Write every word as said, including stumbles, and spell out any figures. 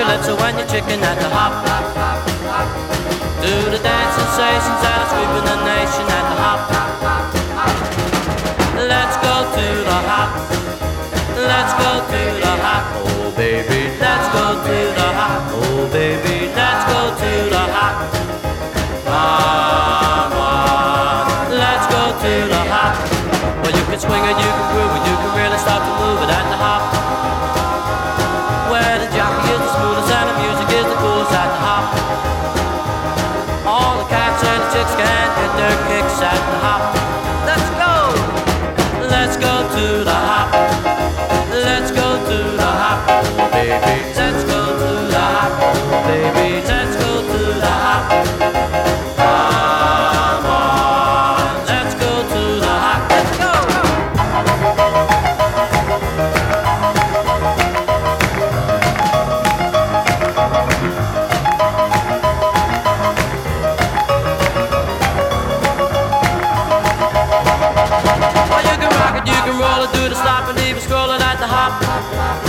calypso when you're chicken at the hop. Do the dance sensations that are sweeping the nation at the hop. Let's go to the hop. Let's go to the hop. Oh baby, let's go to the hop. Oh baby, let's go to the hop. Come on, let's go to the hop. Well, you can swing it, you can groove it, you can really start to move it at the hop. Where the jockey is the smoothest and the music is the coolest at the hop. All the cats and the chicks can get their kicks at the hop. Let's go, let's go to the hop. Let's go to the hop, baby. Let's go to the hop, baby. Let's go to the hop. Come on, let's go to the hop. Let's go. Well, you can rock it, you can roll it, do the stop and even scroll it at the hop.